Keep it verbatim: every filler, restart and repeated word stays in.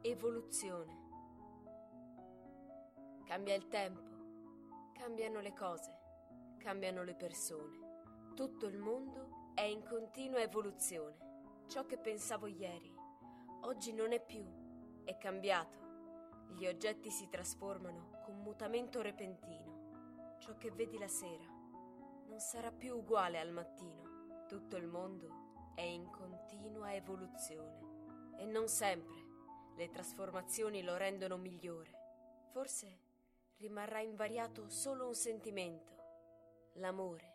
Evoluzione. Cambia il tempo, cambiano le cose, cambiano le persone. Tutto il mondo è in continua evoluzione. Ciò che pensavo ieri, oggi non è più, è cambiato. Gli oggetti si trasformano con mutamento repentino. Ciò che vedi la sera non sarà più uguale al mattino. Tutto il mondo è in continua evoluzione e non sempre le trasformazioni lo rendono migliore. Forse rimarrà invariato solo un sentimento, l'amore.